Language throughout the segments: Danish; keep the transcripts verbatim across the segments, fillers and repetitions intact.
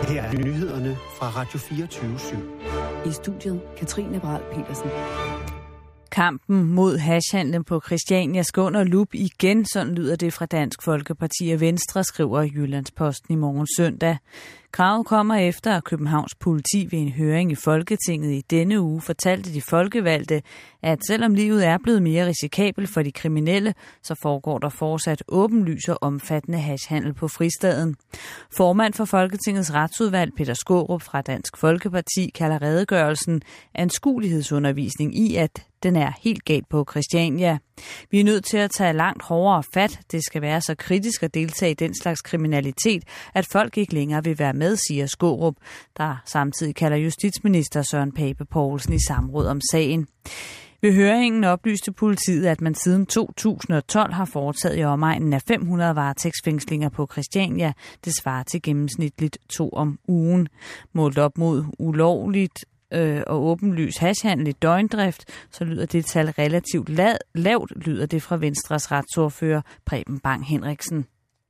Her er nyhederne fra Radio fireogtyve syv. I studiet Katrine Bral Petersen. Kampen mod hashhandlen på Christiania skal under lup igen, sådan lyder det fra Dansk Folkeparti og Venstre, skriver Jyllandsposten i morgen søndag. Kravet kommer efter, at Københavns politi ved en høring i Folketinget i denne uge fortalte de folkevalgte, at selvom livet er blevet mere risikabelt for de kriminelle, så foregår der fortsat åbenlys og omfattende hashhandel på fristaden. Formand for Folketingets retsudvalg, Peter Skaarup fra Dansk Folkeparti, kalder redegørelsen anskuelighedsundervisning i, at den er helt galt på Christiania. Vi er nødt til at tage langt hårdere fat. Det skal være så kritisk at deltage i den slags kriminalitet, at folk ikke længere vil være med, siger Skaarup, der samtidig kalder justitsminister Søren Pape Poulsen i samråd om sagen. Ved høringen oplyste politiet, at man siden to tusind og tolv har foretaget i omegnen af fem hundrede varetægtsfængslinger på Christiania. Det svarer til gennemsnitligt to om ugen. Målt op mod ulovligt og åbenlys hashhandel i døgndrift, så lyder det tal relativt lavt, lyder det fra Venstres retsordfører Preben Bang Henriksen.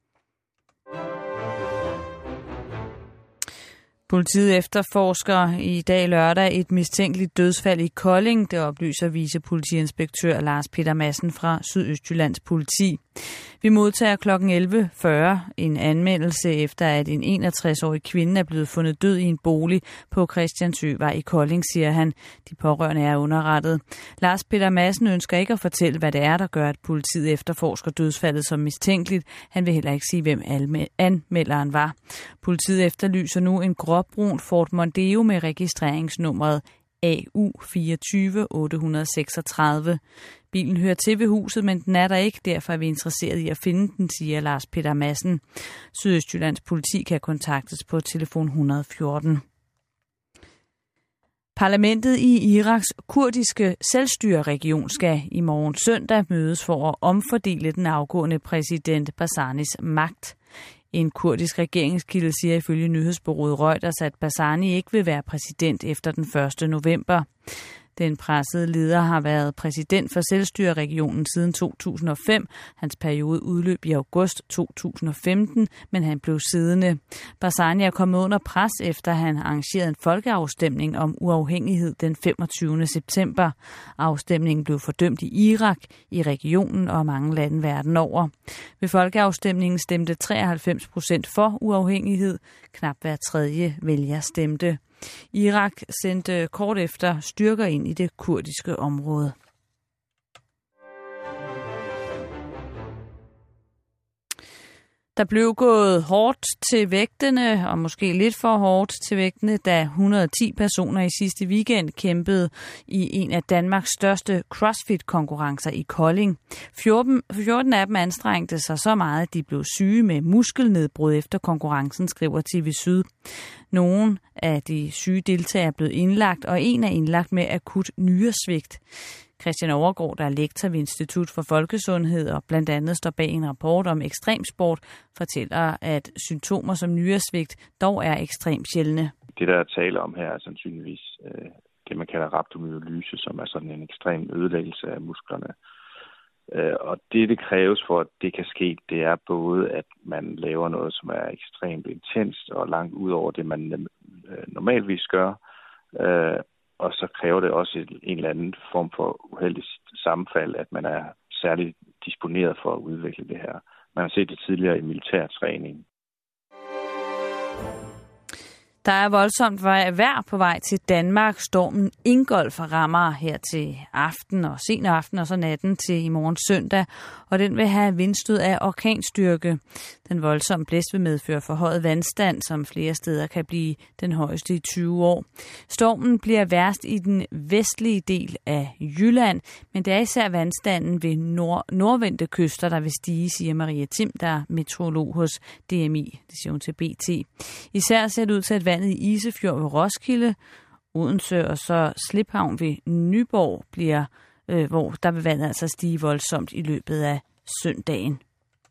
Politiet efterforsker i dag lørdag et mistænkeligt dødsfald i Kolding. Det oplyser vicepolitiinspektør Lars Peter Madsen fra Sydøstjyllands politi. Vi modtager klokken elleve fyrre en anmeldelse efter, at en enogtres-årig kvinde er blevet fundet død i en bolig på Christiansøvej i Kolding, siger han. De pårørende er underrettet. Lars Peter Madsen ønsker ikke at fortælle, hvad det er, der gør, at politiet efterforsker dødsfaldet som mistænkeligt. Han vil heller ikke sige, hvem anmelderen var. Politiet efterlyser nu en gråbrun Ford Mondeo med registreringsnummeret A U fireogtyve otte seksogtredive. Bilen hører til ved huset, men den er der ikke. Derfor er vi interesseret i at finde den, siger Lars Peter Madsen. Sydøstjyllands politi kan kontaktes på telefon et hundrede og fjorten. Parlamentet i Iraks kurdiske selvstyreregion skal i morgen søndag mødes for at omfordele den afgående præsident Barzanis magt. En kurdisk regeringskilde siger ifølge nyhedsbureauet Reuters, at Barzani ikke vil være præsident efter den første november. Den pressede leder har været præsident for selvstyreregionen siden to tusind og fem. Hans periode udløb i august to tusind og femten, men han blev siddende. Barzani er kommet under pres, efter han arrangerede en folkeafstemning om uafhængighed den femogtyvende september. Afstemningen blev fordømt i Irak, i regionen og mange lande verden over. Ved folkeafstemningen stemte treoghalvfems procent for uafhængighed. Knap hver tredje vælger stemte. Irak sendte kort efter styrker ind i det kurdiske område. Der blev gået hårdt til vægtene, og måske lidt for hårdt til vægtene, da et hundrede og ti personer i sidste weekend kæmpede i en af Danmarks største CrossFit-konkurrencer i Kolding. fjorten af dem anstrengte sig så meget, at de blev syge med muskelnedbrud efter konkurrencen, skriver T V Syd. Nogle af de syge deltagere er blevet indlagt, og en er indlagt med akut nyresvigt. Christian Overgaard, der er lektor ved Institut for Folkesundhed og blandt andet står bag en rapport om ekstremsport, fortæller, at symptomer som nyresvigt dog er ekstremt sjældne. Det, der er tale om her, er sandsynligvis øh, det, man kalder rhabdomyolyse, som er sådan en ekstrem ødelæggelse af musklerne. Øh, og det, det kræves for, at det kan ske, det er både, at man laver noget, som er ekstremt intenst og langt ud over det, man øh, normalvis gør, øh, og så kræver det også en eller anden form for uheldigt sammenfald, at man er særligt disponeret for at udvikle det her. Man har set det tidligere i militærtræning. Der er voldsomt vejr på vej til Danmark. Stormen Ingolf rammer her til aften og sen aften og så natten til i morgen søndag, og den vil have vindstød af orkanstyrke. Den voldsomme blæst vil medføre forhøjet vandstand, som flere steder kan blive den højeste i tyve år. Stormen bliver værst i den vestlige del af Jylland, men det er især vandstanden ved nord- nordvendte kyster, der vil stige, siger Maria Tim, der er meteorolog hos D M I, det siger hun til B T. Især ser det ud til, at vandet i Isefjord ved Roskilde, Odense og så Sliphavn ved Nyborg bliver, øh, hvor der vil vandet altså stige voldsomt i løbet af søndagen.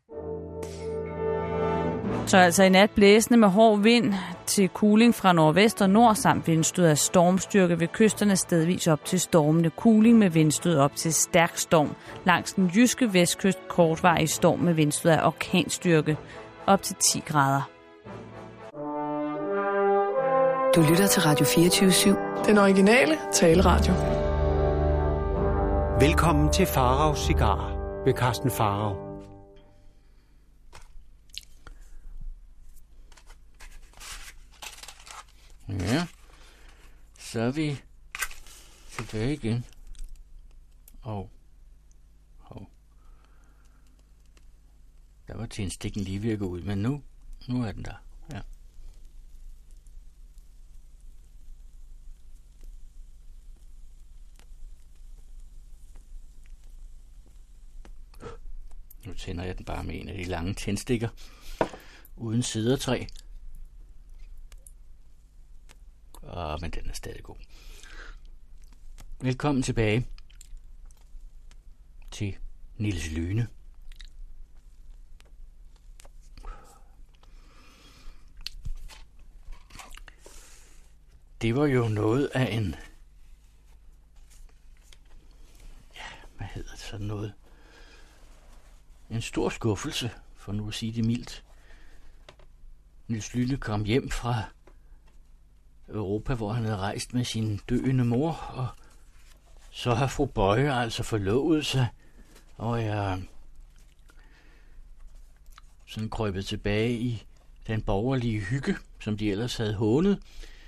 Så altså i nat blæsende med hård vind til kuling fra nordvest og nord, samt vindstød af stormstyrke ved kysterne stedvis op til stormende kuling med vindstød op til stærk storm. Langs den jyske vestkyst kortvarig storm med vindstød af orkanstyrke op til ti grader. Du lytter til Radio fireogtyve syv. Den originale taleradio. Velkommen til Faraos Cigarer ved Carsten Farag. Ja, så er vi tilbage igen. Og, og der var tændstikken lige ved at gå ud, men nu, nu er den der. Ja. Nu tænder jeg den bare med en af de lange tændstikker, uden sidertræ. Åh, men den er stadig god. Velkommen tilbage til Niels Lyhne. Det var jo noget af en... Ja, hvad hedder det sådan noget? En stor skuffelse, for nu at sige det mildt. Niels Lyhne kom hjem fra Europa, hvor han havde rejst med sin døende mor, og så har fru Bøje altså forlovet sig, og jeg sådan krøbet tilbage i den borgerlige hygge, som de ellers havde hånet.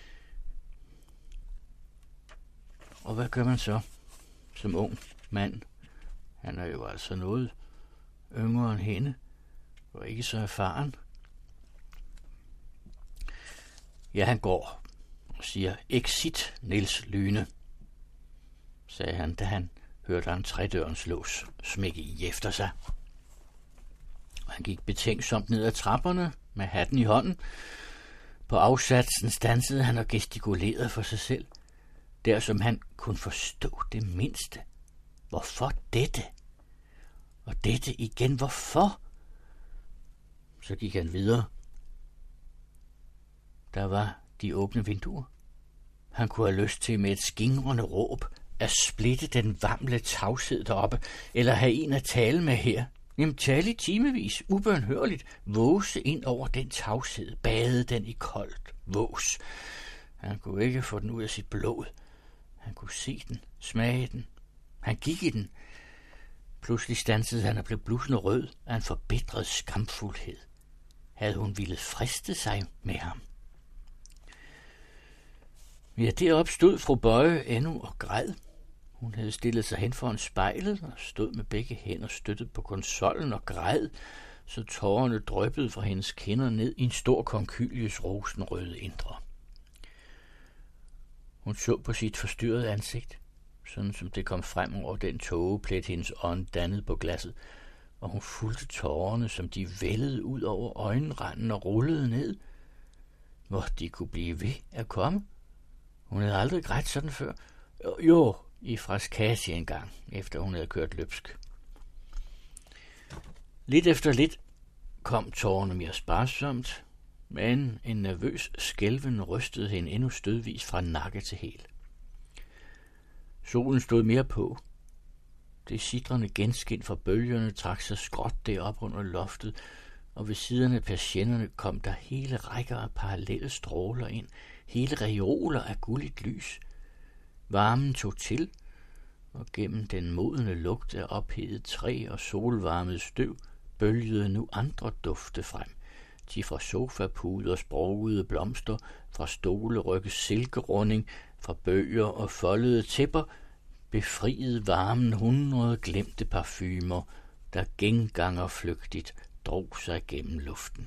Og hvad gør man så som ung mand? Han er jo altså noget yngre end hende, og ikke så erfaren. Ja, han går og siger, exit Niels Lyhne, sagde han, da han hørte entrédørens lås smække i efter sig. Og han gik betænksomt ned ad trapperne med hatten i hånden. På afsatsen stansede han og gestikulerede for sig selv, der som han kunne forstå det mindste. Hvorfor dette? Og dette igen, hvorfor? Så gik han videre. Der var de åbne vinduer. Han kunne have lyst til med et skingrende råb at splitte den vamle tavshed deroppe, eller have en at tale med her. Jamen tale i timevis, ubønhørligt, våse ind over den tavshed, bade den i koldt vås. Han kunne ikke få den ud af sit blod. Han kunne se den, smage den. Han gik i den. Pludselig stansede han og blev blusende rød af en forbitret skamfuldhed. Havde hun ville friste sig med ham? Ja, deroppe stod fru Bøje endnu og græd. Hun havde stillet sig hen foran spejlet og stod med begge hænder støttet på konsollen og græd, så tårerne dryppede fra hendes kinder ned i en stor konkylies rosenrøde indre. Hun så på sit forstyrrede ansigt, sådan som det kom frem over den tågeplet, hendes ånd dannede på glasset, og hun fulgte tårerne, som de vældede ud over øjenranden og rullede ned, hvor de kunne blive ved at komme. Hun havde aldrig grædt sådan før. Jo, i Frascati engang, efter hun havde kørt løbsk. Lidt efter lidt kom tårerne mere sparsomt, men en nervøs skælven rystede hende endnu stødvis fra nakke til hæl. Solen stod mere på. Det sidrende genskin fra bølgerne trak sig skråt derop under loftet, og ved siderne af persiennerne kom der hele rækker af parallelle stråler ind, hele reoler af gulligt lys. Varmen tog til, og gennem den modne lugt af ophedet træ og solvarmet støv bølgede nu andre dufte frem. De fra sofapuder sprogede blomster, fra stolerykkes silkerunding, fra bøger og foldede tæpper, befriede varmen hundrede glemte parfumer, der genganger flygtigt drog sig gennem luften.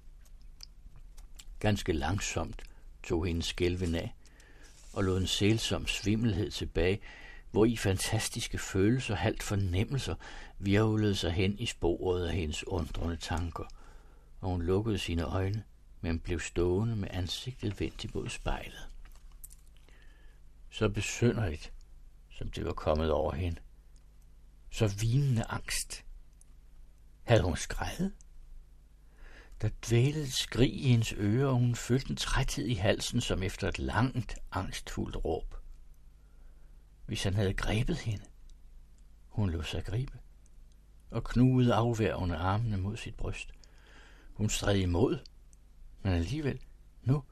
Ganske langsomt tog hendes skælven af, og lod en sælsom svimmelhed tilbage, hvor i fantastiske følelser, halvt fornemmelser, virvlede sig hen i sporet af hendes undrende tanker, og hun lukkede sine øjne, men blev stående med ansigtet vendt imod spejlet. Så besynderligt, som det var kommet over hende. Så vinende angst. Havde hun skreget? Der dvælede et skrig i hendes ører, og hun følte en træthed i halsen, som efter et langt, angstfuldt råb. Hvis han havde grebet hende. Hun lod sig gribe, og knugede afværgende armene mod sit bryst. Hun stred imod, men alligevel, nu,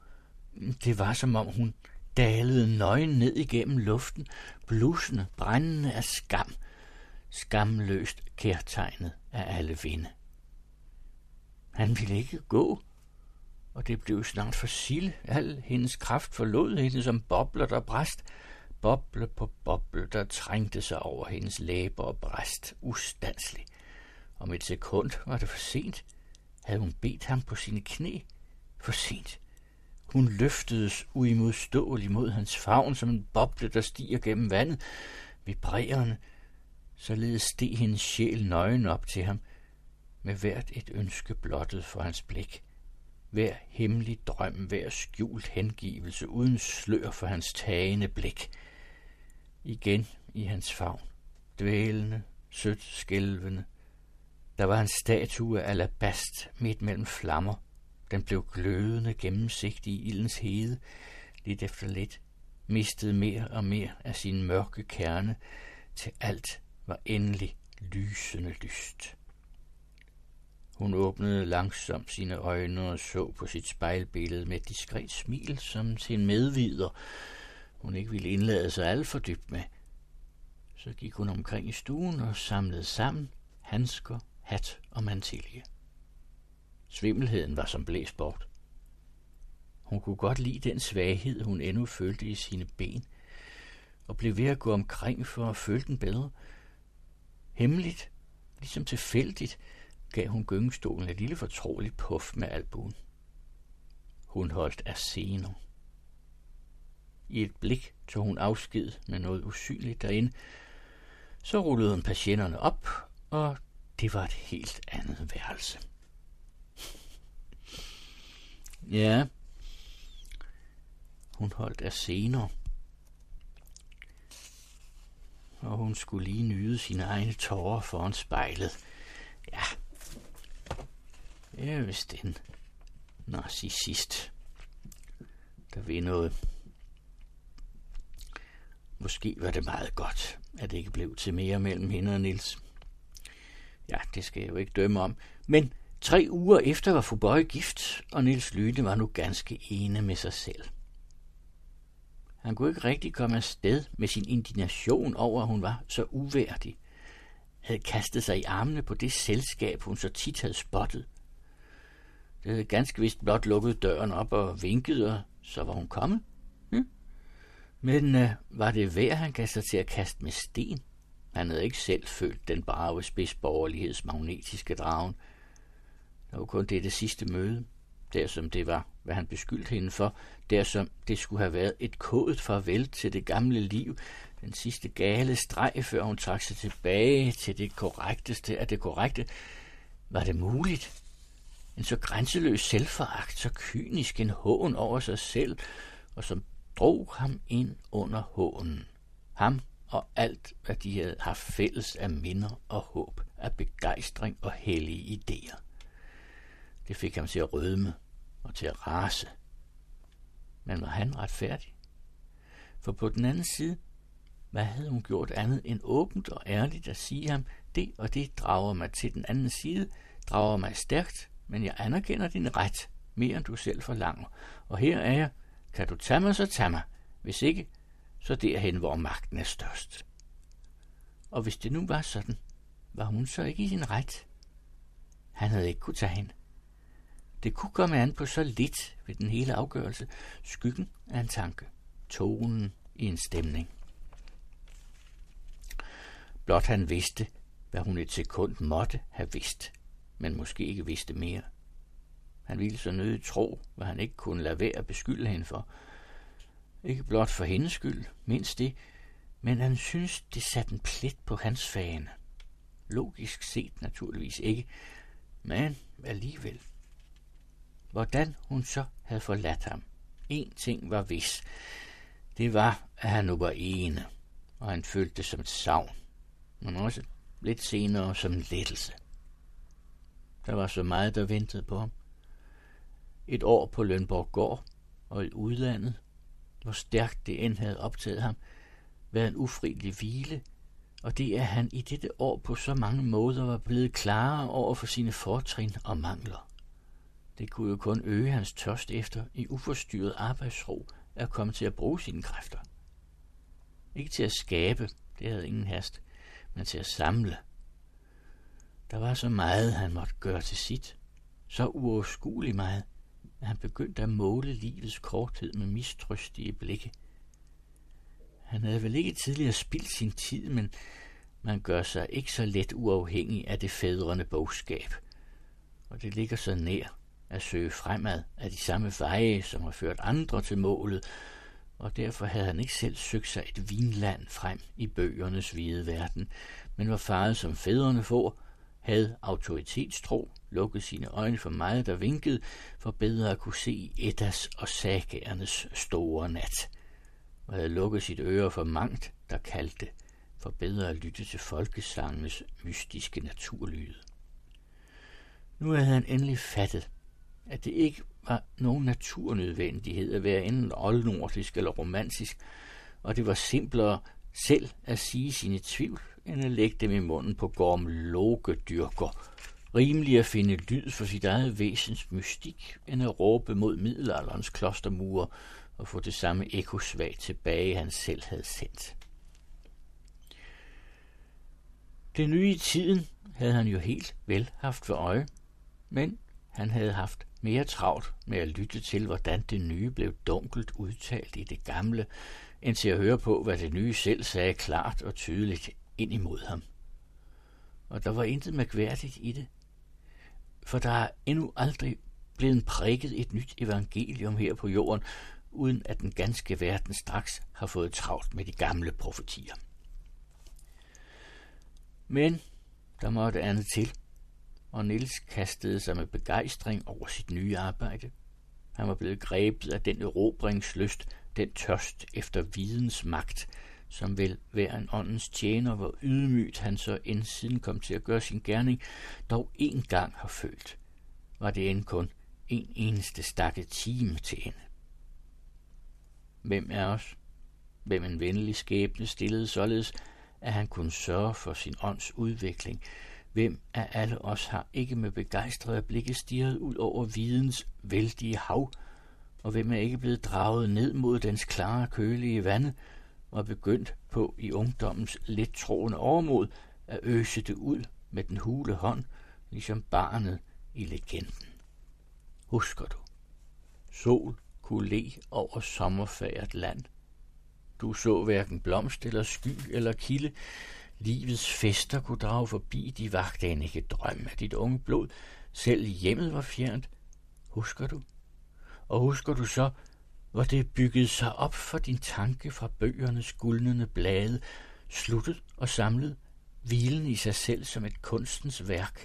Det var, som om hun dalede nøgen ned igennem luften, blusende, brændende af skam, skamløst kærtegnet af alle vinde. Han ville ikke gå, og det blev snart for Sille. Al hendes kraft forlod hende som bobler, der brast. Boble på boble, der trængte sig over hendes læber og bræst ustandsligt. Om et sekund var det for sent. Havde hun bedt ham på sine knæ? For sent. Hun løftedes uimodståeligt mod hans favn som en boble, der stiger gennem vandet, vibrerende. Således steg hendes sjæl nøgen op til ham, med hvert et ønske blottet for hans blik. Hver hemmelig drøm, hver skjult hengivelse, uden slør for hans tagende blik. Igen i hans favn, dvælende, sødt skælvende. Der var en statue af alabast midt mellem flammer. Den blev glødende gennemsigtig i ildens hede. Lidt efter lidt mistede mere og mere af sin mørke kerne, til alt var endelig lysende lyst. Hun åbnede langsomt sine øjne og så på sit spejlbillede med et diskret smil, som til en medvider, hun ikke ville indlade sig alt for dybt med. Så gik hun omkring i stuen og samlede sammen handsker, hat og mantilje. Svimmelheden var som blæst bort. Hun kunne godt lide den svaghed, hun endnu følte i sine ben, og blev ved at gå omkring for at føle den bedre. Hemmeligt, ligesom tilfældigt, gav hun gyngestolen et lille fortroligt puff med albuen. Hun holdt af scener. I et blik tog hun afsked med noget usynligt derinde. Så rullede hun patienterne op, og det var et helt andet værelse. Ja, hun holdt af scener, og hun skulle lige nyde sine egne tårer foran spejlet. Ja, det er vist en narcissist, der ved noget. Måske var det meget godt, at det ikke blev til mere mellem hende og Niels. Ja, det skal jeg jo ikke dømme om. Men tre uger efter var fru Bøje gift, og Niels Lyne var nu ganske ene med sig selv. Han kunne ikke rigtig komme afsted med sin indignation over, at hun var så uværdig. Havde kastet sig i armene på det selskab, hun så tit havde spottet. Det havde ganske vist blot lukket døren op og vinket, og så var hun kommet. Hm? Men øh, var det værd, han gav sig til at kaste med sten? Han havde ikke selv følt den brave spidsborgerligheds magnetiske dragen. Det var kun det, det sidste møde, der som det var, hvad han beskyldte hende for, der som det skulle have været et kodet farvel til det gamle liv, den sidste gale streg, før hun trak sig tilbage til det korrekteste af det korrekte. Var det muligt? En så grænseløs selvforagt, så kynisk en hån over sig selv, og som drog ham ind under hånen. Ham og alt, hvad de havde haft fælles af minder og håb, af begejstring og hellige idéer. Det fik ham til at rødme og til at rase. Men var han retfærdig? For på den anden side, hvad havde hun gjort andet end åbent og ærligt at sige ham, det og det drager mig til den anden side, drager mig stærkt, men jeg anerkender din ret, mere end du selv forlanger. Og her er jeg, kan du tage mig, så tag mig. Hvis ikke, så derhen, hvor magten er størst. Og hvis det nu var sådan, var hun så ikke i sin ret? Han havde ikke kunne tage hende. Det kunne komme an på så lidt ved den hele afgørelse, skyggen af en tanke, tonen i en stemning. Blot han vidste, hvad hun et sekund måtte have vidst, men måske ikke vidste mere. Han ville så nødigt tro, hvad han ikke kunne lade være at beskylde hende for. Ikke blot for hendes skyld, mindst det, men han synes, det satte en plet på hans fane. Logisk set naturligvis ikke, men alligevel. Hvordan hun så havde forladt ham. En ting var vis. Det var, at han nu var ene, og han følte det som et savn, men også lidt senere som en lettelse. Der var så meget, der ventede på ham. Et år på Lønborg gård og i udlandet, hvor stærkt det end havde optaget ham, været en ufrivillig hvile, og det er han i dette år på så mange måder var blevet klarere over for sine fortrin og mangler. Det kunne jo kun øge hans tørst efter i uforstyrret arbejdsro at komme til at bruge sine kræfter. Ikke til at skabe, det havde ingen hast, men til at samle. Der var så meget, han måtte gøre til sit, så uoverskueligt meget, at han begyndte at måle livets korthed med mistrøstige blikke. Han havde vel ikke tidligere spildt sin tid, men man gør sig ikke så let uafhængig af det fædrende bogskab, og det ligger så nær at søge fremad af de samme veje, som har ført andre til målet, og derfor havde han ikke selv søgt sig et vinland frem i bøgernes hvide verden, men var faret som fædrene får, havde autoritetstro, lukket sine øjne for meget, der vinkede, for bedre at kunne se Eddas og sagaernes store nat, og havde lukket sit øre for mangt, der kaldte, for bedre at lytte til folkesangenes mystiske naturlyde. Nu havde han endelig fattet, at det ikke var nogen naturnødvendighed at være enten oldnordisk eller romantisk, og det var simplere selv at sige sine tvivl, end at lægge dem i munden på gormlogedyrker. Rimelig at finde lyd for sit eget væsens mystik, end at råbe mod middelalderens klostermure og få det samme ekosvag tilbage, han selv havde sendt. Det nye i tiden havde han jo helt vel haft for øje, men han havde haft mere travlt med at lytte til, hvordan det nye blev dunkelt udtalt i det gamle, end til at høre på, hvad det nye selv sagde klart og tydeligt ind imod ham. Og der var intet mærkværdigt i det, for der er endnu aldrig blevet prikket et nyt evangelium her på jorden, uden at den ganske verden straks har fået travlt med de gamle profetier. Men der måtte andet til, og Niels kastede sig med begejstring over sit nye arbejde. Han var blevet grebet af den erobringslyst, den tørst efter videns magt, som vel hver en åndens tjener, hvor ydmygt han så end siden kom til at gøre sin gerning, dog en gang har følt, var det end kun en eneste stakket time til ende. Hvem er os? Hvem en venlig skæbne stillede således, at han kunne sørge for sin ånds udvikling? Hvem af alle os har ikke med begejstrede blikke stirret ud over videns vældige hav, og hvem er ikke blevet draget ned mod dens klare, kølige vande, og begyndt på i ungdommens let troende overmod at øse det ud med den hule hånd, ligesom barnet i legenden. Husker du? Sol kunne le over sommerfagret land. Du så hverken blomst eller sky eller kilde. Livets fester kunne drage forbi, de vagte en ikke drøm af dit unge blod. Selv hjemmet var fjernt. Husker du? Og husker du så, hvor det byggede sig op for din tanke fra bøgernes guldnende blade, sluttet og samlet, hvilen i sig selv som et kunstens værk.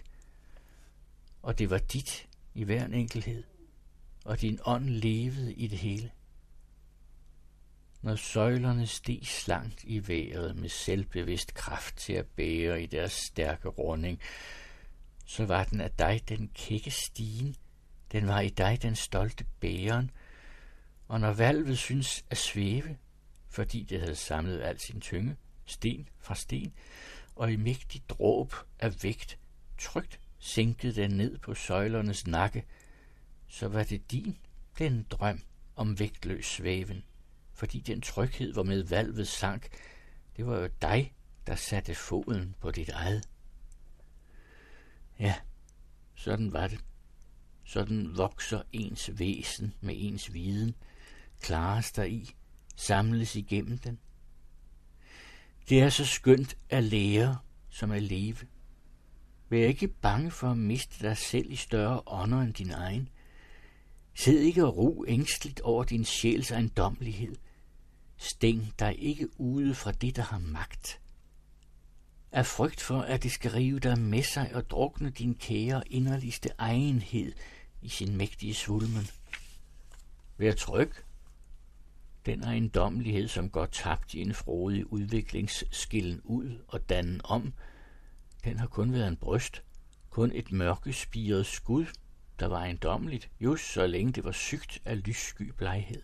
Og det var dit i hver en enkelhed, og din ånd levede i det hele. Når søjlerne steg slankt i vejret med selvbevidst kraft til at bære i deres stærke runding, så var den af dig den kække stigen, den var i dig den stolte bæren, og når valvet synes at svæve, fordi det havde samlet al sin tynge, sten fra sten, og i mægtig dråb af vægt trygt sænkede den ned på søjlernes nakke, så var det din, den drøm om vægtløs svæven, fordi den tryghed, hvor med valvet sank, det var jo dig, der satte foden på dit eget. Ja, sådan var det. Sådan vokser ens væsen med ens viden, klares der i, samles igennem den. Det er så skønt at lære, som at leve. Vær ikke bange for at miste dig selv i større ånder end din egen. Sid ikke og ro ængstligt over din sjæls ejendommelighed. Stæng dig ikke ude fra det, der har magt. Af frygt for, at det skal rive dig med sig og drukne din kære inderligste egenhed i sin mægtige svulmen. Vær tryg. Den ejendommelighed, som går tabt i en frodig udviklingsskillen ud og dannen om, den har kun været en bryst, kun et mørkespiret skud, der var ejendommeligt, just så længe det var sygt af lyssky bleghed.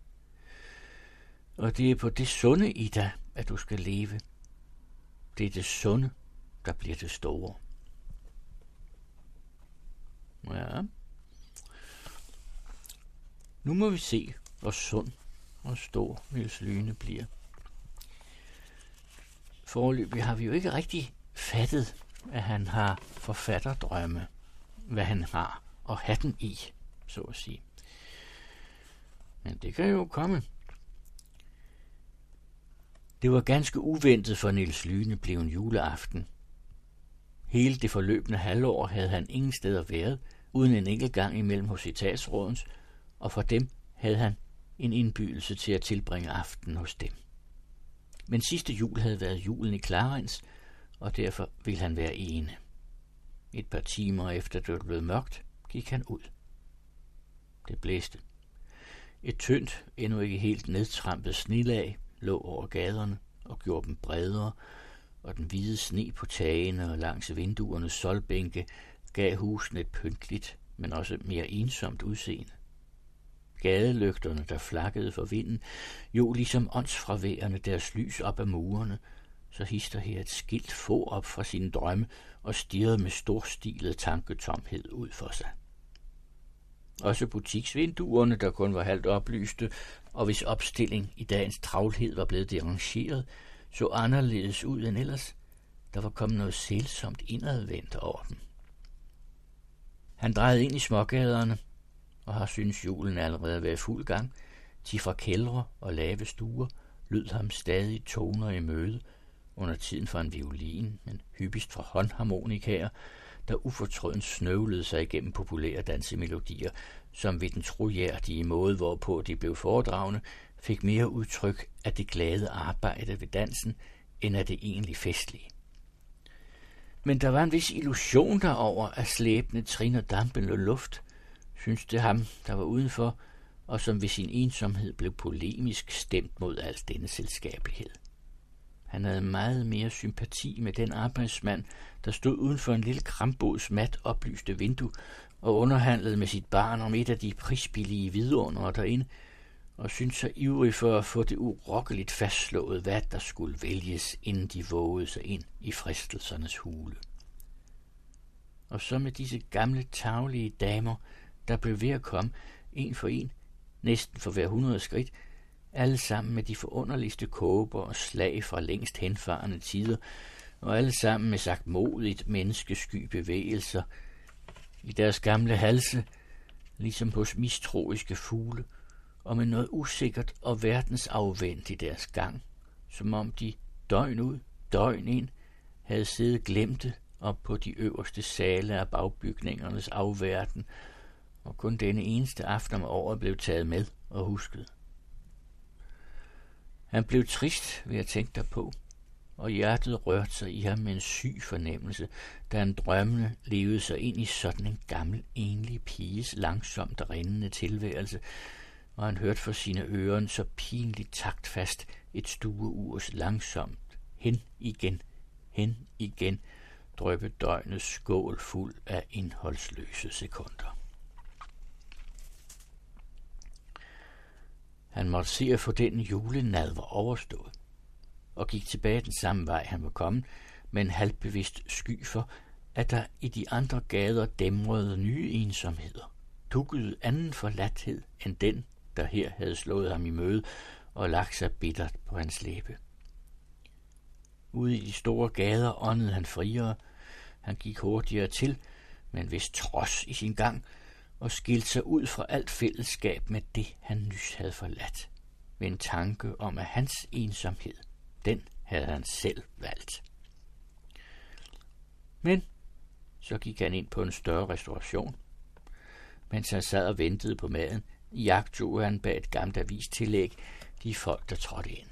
Og det er på det sunde i dig, at du skal leve. Det er det sunde, der bliver det store. Ja, Nu må vi se, hvor sund og stor Niels Lyne bliver. Foreløbig har vi jo ikke rigtig fattet, at han har forfatterdrømme, hvad han har at have den i, så at sige. Men det kan jo komme. Det var ganske uventet for Niels Lyne blev en juleaften. Hele det forløbende halvår havde han ingen steder været, uden en enkelt gang imellem hos etatsrådens, og for dem havde han en indbydelse til at tilbringe aftenen hos dem. Men sidste jul havde været julen i Clarence, og derfor ville han være ene. Et par timer efter det var blevet mørkt, gik han ud. Det blæste. Et tyndt, endnu ikke helt nedtrampet snelag lå over gaderne og gjorde dem bredere, og den hvide sne på tagene og langs vinduernes solbænke gav husene et pyntligt, men også mere ensomt udseende. Gadelygterne, der flakkede for vinden, jo ligesom åndsfraværende deres lys op ad murene, så hister her et skilt få op fra sine drømme og stirrede med storstilet tanketomhed ud for sig. Også butiksvinduerne, der kun var halvt oplyste, og hvis opstilling i dagens travlhed var blevet derangeret, så anderledes ud end ellers. Der var kommet noget sælsomt indadvendt over dem. Han drejede ind i smågaderne, og har synes julen allerede været fuld gang, til fra kældre og lave stuer lød ham stadig toner i møde, under tiden for en violin, men hyppigst fra håndharmonikaer, der ufortrødent snøvlede sig igennem populære dansemelodier, som ved den trohjertige måde, hvorpå de blev foredragende, fik mere udtryk af det glade arbejde ved dansen, end af det egentlig festlige. Men der var en vis illusion derover af slæbende trin og dampende luft, synes det ham, der var udenfor, og som ved sin ensomhed blev polemisk stemt mod al denne selskabelighed. Han havde meget mere sympati med den arbejdsmand, der stod uden for en lille krambods mat oplyste vindue og underhandlede med sit barn om et af de prisbillige vidundere derinde, og syntes sig ivrig for at få det urokkeligt fastslået, hvad der skulle vælges, inden de vågede sig ind i fristelsernes hule. Og så med disse gamle tarvelige damer, der blev ved at komme, en for en, næsten for hver hundrede skridt, alle sammen med de forunderligste kåber og slag fra længst henfarende tider, og alle sammen med sagt modigt menneskesky bevægelser i deres gamle halse, ligesom hos mistroiske fugle, og med noget usikkert og verdensafvendt i deres gang, som om de døgn ud, døgn ind, havde siddet glemte op på de øverste sale af bagbygningernes afverden, og kun denne eneste aften om året blev taget med og husket. Han blev trist ved at tænke derpå, og hjertet rørte sig i ham med en syg fornemmelse, da han drømmende levede sig ind i sådan en gammel, enlig piges langsomt rindende tilværelse, og han hørte for sine ører så pinligt taktfast et stueurs langsomt hen igen, hen igen, dryppe døgnets skål fuld af indholdsløse sekunder. Han måtte se at få den julenad var overstået, og gik tilbage den samme vej, han var kommet, med en halvbevidst sky for, at der i de andre gader dæmrede nye ensomheder, dukkede anden forladthed end den, der her havde slået ham i møde og lagt sig bittert på hans læbe. Ude i de store gader åndede han friere. Han gik hurtigere til, men vist trods i sin gang, og skilte sig ud fra alt fællesskab med det, han nys havde forladt, med en tanke om, at hans ensomhed, den havde han selv valgt. Men så gik han ind på en større restauration. Mens han sad og ventede på maden, jagtog han bag et gammelt avistillæg de folk, der trådte ind.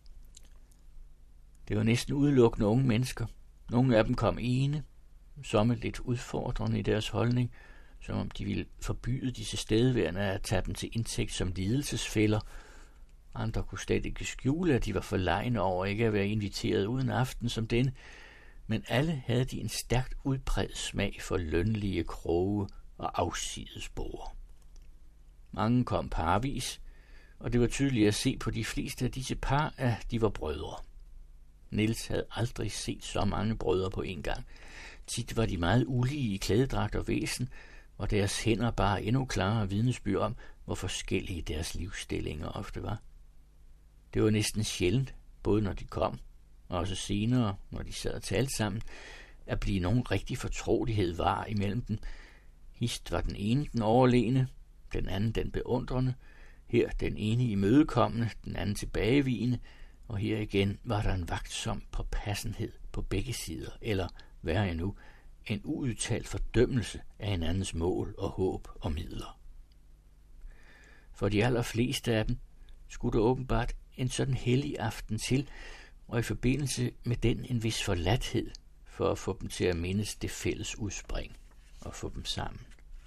Det var næsten udelukkende unge mennesker. Nogle af dem kom ene, somme lidt udfordrende i deres holdning, som om de ville forbyde disse stedværende at tage dem til indtægt som lidelsesfælder. Andre kunne slet ikke skjule, at de var forlegne over ikke at være inviteret uden aften som denne, men alle havde de en stærkt udpræget smag for lønlige kroge og afsides borde. Mange kom parvis, og det var tydeligt at se på de fleste af disse par, at de var brødre. Niels havde aldrig set så mange brødre på en gang. Tit var de meget ulige i klædedragt og væsen, og deres hænder bare endnu klarere vidnesbyrd om, hvor forskellige deres livsstillinger ofte var. Det var næsten sjældent, både når de kom, og også senere, når de sad og talte sammen, at blive nogen rigtig fortrolighed var imellem dem. Hist var den ene den overlegne, den anden den beundrende, her den ene imødekommende, den anden tilbagevigende, og her igen var der en vagtsom påpassenhed på begge sider, eller værre endnu, en uudtalt fordømmelse af hinandens mål og håb og midler. For de allerfleste af dem skulle der åbenbart en sådan hellig aften til, og i forbindelse med den en vis forladthed, for at få dem til at mindes det fælles udspring og få dem sammen.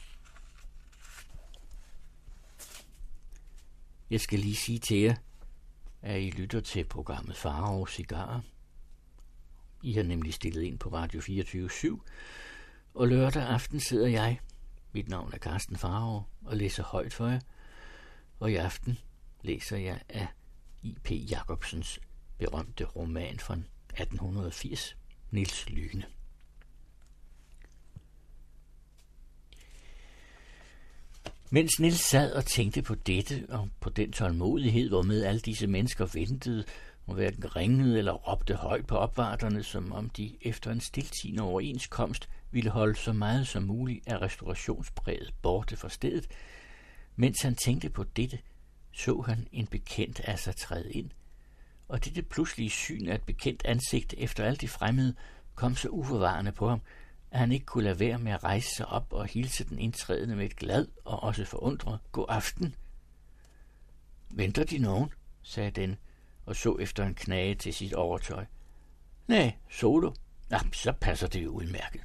Jeg skal lige sige til jer, at I lytter til programmet Farao og Cigarer. I har nemlig stillet ind på Radio fireogtyve syv, og lørdag aften sidder jeg, mit navn er Carsten Farao, og læser højt for jer, og i aften læser jeg af I P Jacobsens berømte roman fra atten firs, Niels Lygne. Mens Niels sad og tænkte på dette og på den tålmodighed, hvormed alle disse mennesker ventede og hverken ringede eller råbte højt på opvarterne, som om de efter en stiltiende overenskomst ville holde så meget som muligt af restaurationspræget borte fra stedet, mens han tænkte på dette, så han en bekendt af sig træde ind, og dette pludselige syn af et bekendt ansigt efter alt det fremmede kom så uforvarende på ham, at han ikke kunne lade være med at rejse sig op og hilse den indtrædende med et glad og også forundret god aften. Venter de nogen? Sagde den, og så efter en knage til sit overtøj. Nej, så du? Ja, så passer det jo udmærket.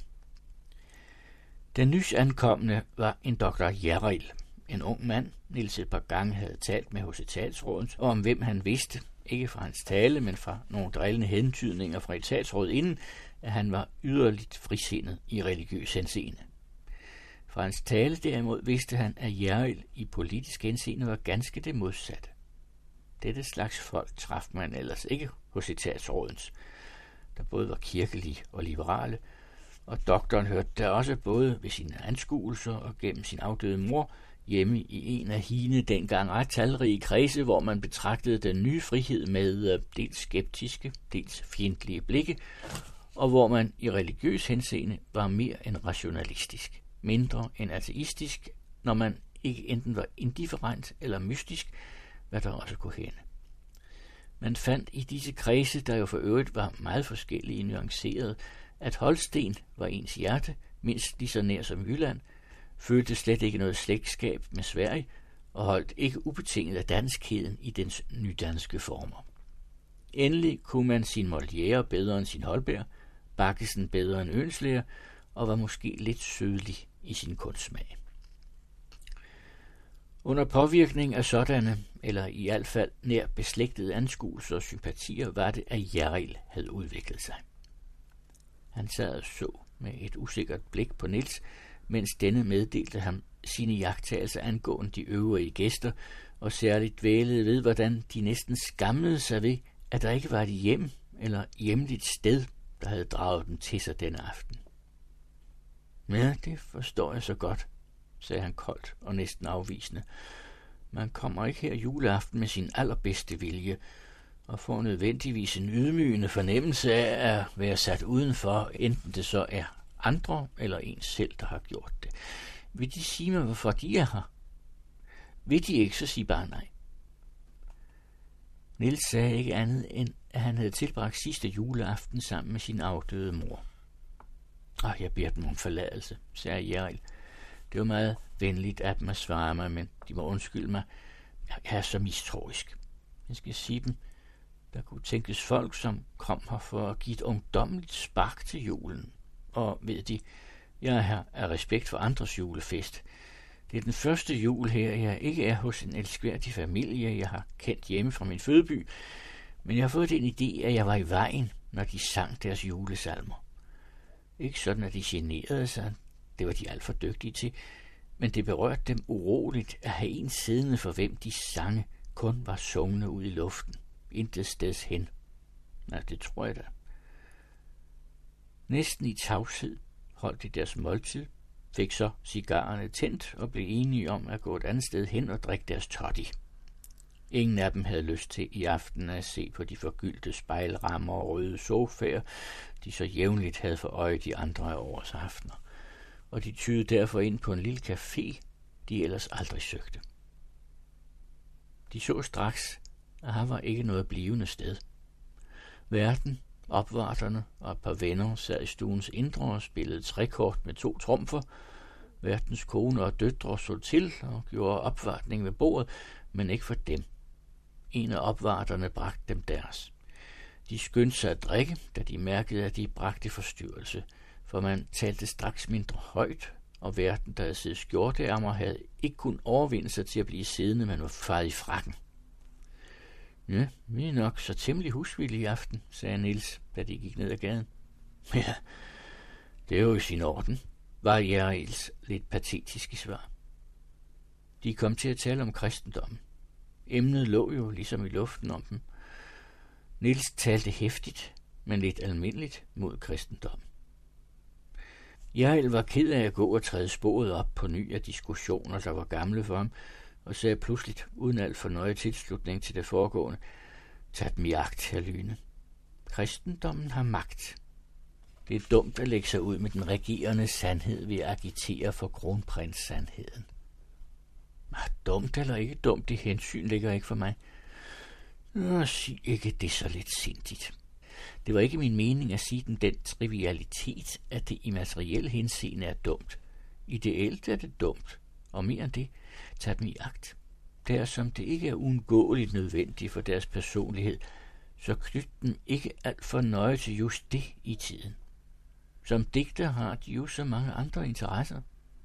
Den nys ankomne var en doktor Jerril, en ung mand, Niels et par gange havde talt med hos etatsrådet, og om hvem han vidste, ikke fra hans tale, men fra nogle drillende hentydninger fra etatsrådet inden, at han var yderligt frisindet i religiøs henseende. Fra hans tale derimod vidste han, at Jerril i politisk henseende var ganske det modsatte. Dette slags folk traf man ellers ikke hos etatsrådens, der både var kirkelige og liberale, og doktoren hørte der også både ved sine anskuelser og gennem sin afdøde mor hjemme i en af hine dengang ret talrige kredse, hvor man betragtede den nye frihed med dels skeptiske, dels fjendtlige blikke, og hvor man i religiøs henseende var mere end rationalistisk, mindre end ateistisk, når man ikke enten var indifferent eller mystisk, hvad der også kunne hænde. Man fandt i disse kredse, der jo for øvrigt var meget forskellige nuancerede, at Holsten var ens hjerte, mindst lige så nær som Jylland, følte slet ikke noget slægtskab med Sverige, og holdt ikke ubetinget af danskheden i dens nydanske former. Endelig kunne man sin Molière bedre end sin Holberg, Bakkesen bedre end Ønslæger, og var måske lidt sødlig i sin kunstsmag. Under påvirkning af sådanne, eller i hvert fald nær beslægtede anskuelser og sympatier, var det, at Jerril havde udviklet sig. Han sad og så med et usikkert blik på Niels, mens denne meddelte ham sine iagttagelser angående de øvrige gæster, og særligt dvælede ved, hvordan de næsten skammede sig ved, at der ikke var et hjem eller hjemligt sted, der havde draget dem til sig denne aften. Ja, det forstår jeg så godt, sagde han koldt og næsten afvisende. Man kommer ikke her juleaften med sin allerbedste vilje, og får nødvendigvis en ydmygende fornemmelse af at være sat udenfor, enten det så er andre eller en selv, der har gjort det. Vil de sige mig, hvorfor de er her? Vil de ikke, så sig bare nej. Niels sagde ikke andet, end at han havde tilbragt sidste juleaften sammen med sin afdøde mor. Og jeg beder dem om forladelse, sagde Jerril. Det var meget venligt af dem at svare mig, men de må undskylde mig. Jeg er så mistroisk. Jeg skal sige dem, der kunne tænkes folk, som kom her for at give et ungdommeligt spark til julen. Og ved de, jeg er her af respekt for andres julefest. Det er den første jul her, jeg ikke er hos en elskværdig familie, jeg har kendt hjemme fra min fødeby, men jeg har fået den idé, at jeg var i vejen, når de sang deres julesalmer. Ikke sådan, at de generede sig, det var de alt for dygtige til, men det berørte dem uroligt at have en siddende, for hvem de sange kun var sungne ud i luften, intet steds hen. Nej, det tror jeg da. Næsten i tavshed holdt de deres måltid, fik så cigarerne tændt og blev enige om at gå et andet sted hen og drikke deres toddy. Ingen af dem havde lyst til i aften at se på de forgyldte spejlrammer og røde sofaer, de så jævnligt havde for øje de andre af årets aftener, og de tydede derfor ind på en lille café, de ellers aldrig søgte. De så straks, at her var ikke noget blivende sted. Værten, opvarterne og et par venner sad i stuens indre og spillede trekort med to trumfer. Værtens kone og døtre så til og gjorde opvartning ved bordet, men ikke for dem. En af opvarterne bragte dem deres. De skyndte sig at drikke, da de mærkede, at de bragte forstyrrelse, for man talte straks mindre højt, og værten, der havde siddet skjorteærmer, havde ikke kun overvinde sig til at blive siddende, men var faret i frakken. Ja, vi er nok så temmelig husvilde i aften, sagde Niels, da de gik ned ad gaden. Ja, det er jo i sin orden, var Jerils lidt patetiske svar. De kom til at tale om kristendommen. Emnet lå jo ligesom i luften om dem. Niels talte hæftigt, men lidt almindeligt mod kristendommen. Jeril var ked af at gå og træde sporet op på ny af diskussioner, der var gamle for ham, og sagde pludselig, uden alt for nøje tilslutning til det foregående, tag dem i agt, herr Lyne. Kristendommen har magt. Det er dumt at lægge sig ud med den regerende sandhed ved at agitere for kronprins-sandheden. Ah, dumt eller ikke dumt, det hensyn ligger ikke for mig. Nå, sig ikke det så lidt sindigt. Det var ikke min mening at sige dem den trivialitet, at det i materiel henseende er dumt. Ideelt er det dumt, og mere end det, tag dem i agt. Dersom det ikke er uundgåeligt nødvendigt for deres personlighed, så knyt dem ikke alt for nøje til just det i tiden. Som digter har de jo så mange andre interesser.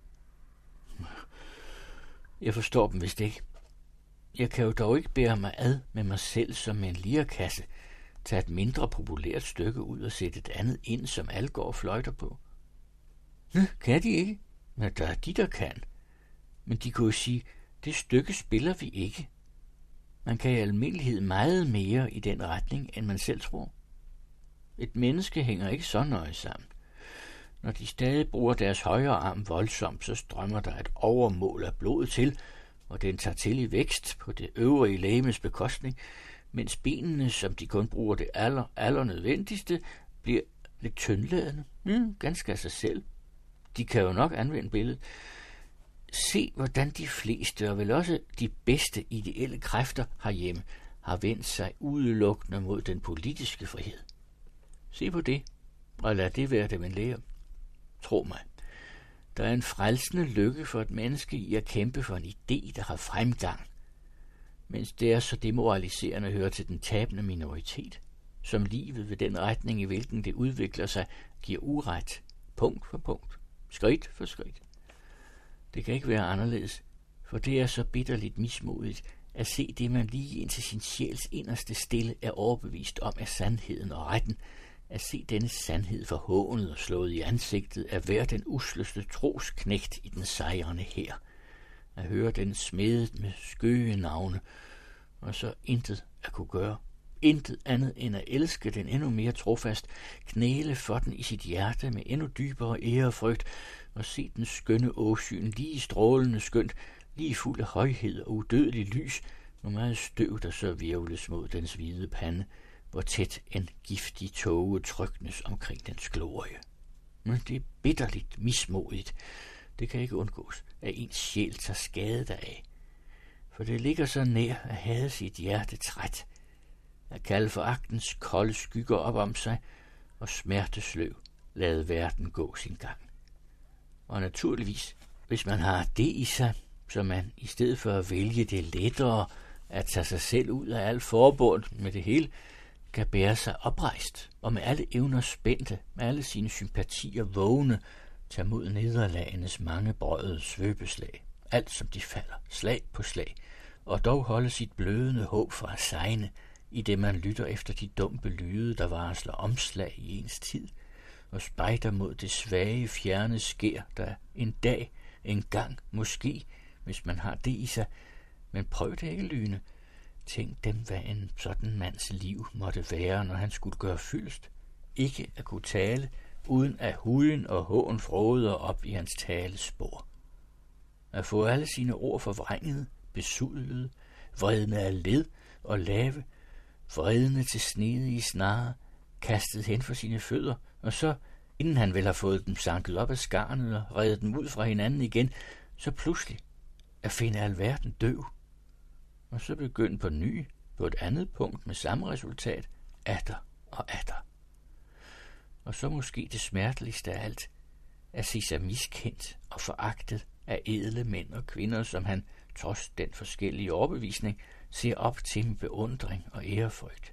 Jeg forstår dem vist ikke. Jeg kan jo dog ikke bære mig ad med mig selv som en lirekasse, tage et mindre populært stykke ud og sætte et andet ind, som alle går og fløjter på. Nå, kan de ikke? Men der er de, der kan. Men de kunne jo sige, det stykke spiller vi ikke. Man kan i almindelighed meget mere i den retning, end man selv tror. Et menneske hænger ikke så nøje sammen. Når de stadig bruger deres højre arm voldsomt, så strømmer der et overmål af blod til, og den tager til i vækst på det øvrige legemes bekostning, mens benene, som de kun bruger det aller, aller nødvendigste, bliver lidt tyndladende, mm, ganske af sig selv. De kan jo nok anvende billedet. Se, hvordan de fleste, og vel også de bedste ideelle kræfter herhjemme, har vendt sig udelukkende mod den politiske frihed. Se på det, og lad det være det, man lærer. Tro mig, der er en frelsende lykke for et menneske i at kæmpe for en idé, der har fremgang, mens det er så demoraliserende at høre til den tabende minoritet, som livet ved den retning, i hvilken det udvikler sig, giver uret, punkt for punkt, skridt for skridt. Det kan ikke være anderledes, for det er så bitterligt mismodigt at se det, man lige indtil sin sjæls inderste stille er overbevist om af sandheden og retten, at se denne sandhed forhånet og slået i ansigtet af hver den usleste trosknægt i den sejrende hær, at høre den smedet med skøge navne, og så intet at kunne gøre, intet andet end at elske den endnu mere trofast, knæle for den i sit hjerte med endnu dybere ærefrygt, og se den skønne åsyn lige strålende skønt, lige fuld af højhed og udødelig lys, hvor meget støv der så virvles mod dens hvide pande, hvor tæt en giftig tåge tryknes omkring dens glorie. Men det er bitterligt mismodigt. Det kan ikke undgås, at ens sjæl tager skade deraf. For det ligger så nær at have sit hjerte træt, at kalde foragtens kolde skygger op om sig, og smertesløv lade verden gå sin gang. Og naturligvis, hvis man har det i sig, så man i stedet for at vælge det lettere at tage sig selv ud af alt forbund med det hele, kan bære sig oprejst og med alle evner spændte, med alle sine sympatier vågne, tage mod nederlagenes mange brødede svøbeslag, alt som de falder, slag på slag, og dog holde sit blødende håb for at segne, i det man lytter efter de dumpe lyde, der varsler omslag i ens tid, og spejder mod det svage, fjerne skær, der en dag, en gang, måske, hvis man har det i sig, men prøv det ikke, Lyne. Tænk dem, hvad en sådan mands liv måtte være, når han skulle gøre fyldest. Ikke at kunne tale, uden at huden og hån fråder op i hans talespor. At få alle sine ord forvrænget, besudlede, vredne af led og lave, vredne til snedige snare, kastet hen for sine fødder, og så, inden han vel har fået dem sanket op af skarnet og reddet dem ud fra hinanden igen, så pludselig at finde alverden døv. Og så begynde på ny, på et andet punkt med samme resultat, atter og atter. Og så måske det smerteligste af alt, at se sig miskendt og foragtet af edle mænd og kvinder, som han, trods den forskellige overbevisning, ser op til med beundring og ærefrygt.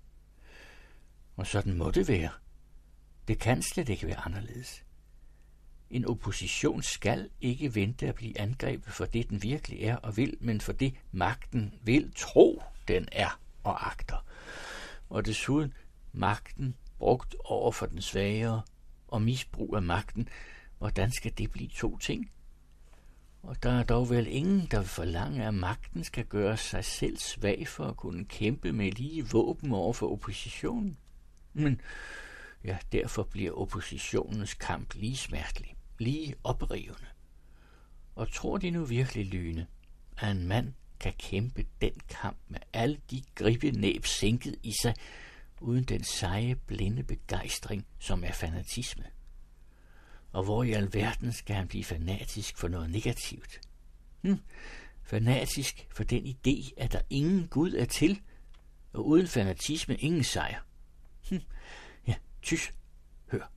Og sådan må det være. Det kan slet ikke være anderledes. En opposition skal ikke vente at blive angrebet for det, den virkelig er og vil, men for det, magten vil tro, den er og agter. Og desuden magten brugt over for den svagere og misbrug af magten, hvordan skal det blive to ting? Og der er dog vel ingen, der vil forlange, at magten skal gøre sig selv svag for at kunne kæmpe med lige våben over for oppositionen. Men ja, derfor bliver oppositionens kamp lige smertelig, lige oprivende. Og tror de nu virkelig, Lyne, at en mand kan kæmpe den kamp med alle de gribbenæb sænket i sig, uden den seje, blinde begejstring, som er fanatisme? Og hvor i alverden skal han blive fanatisk for noget negativt? Hm, fanatisk for den idé, at der ingen Gud er til, og uden fanatisme ingen sejr. Hm, ja, tys, hør.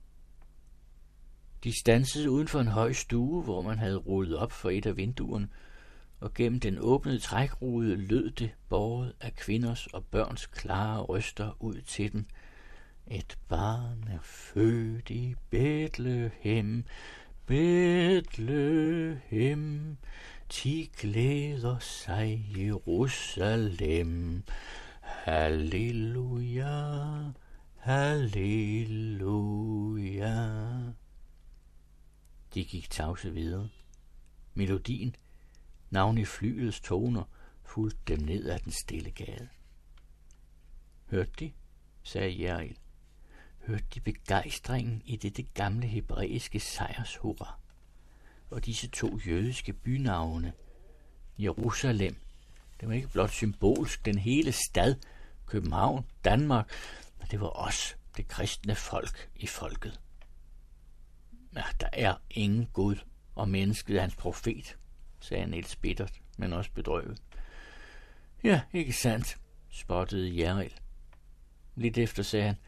De stansede uden for en høj stue, hvor man havde rullet op for et af vinduerne, og gennem den åbnede trækrude lød det, båret af kvinders og børns klare røster ud til den. Et barn er født i Betlehem, Betlehem, ti glæder sig Jerusalem. Halleluja, halleluja. De gik tavse videre. Melodien, navnlig flyets toner, fulgte dem ned ad den stille gade. Hørte de, sagde Jeril. Hørte de begejstringen i dette gamle hebræiske sejrshurra? Og disse to jødiske bynavne, Jerusalem, det var ikke blot symbolsk, den hele stad, København, Danmark, men det var også det kristne folk i folket. Ja, der er ingen Gud, og mennesket er hans profet, sagde Niels bittert, men også bedrøvet. Ja, ikke sandt, spottede Jeril. Lidt efter sagde han,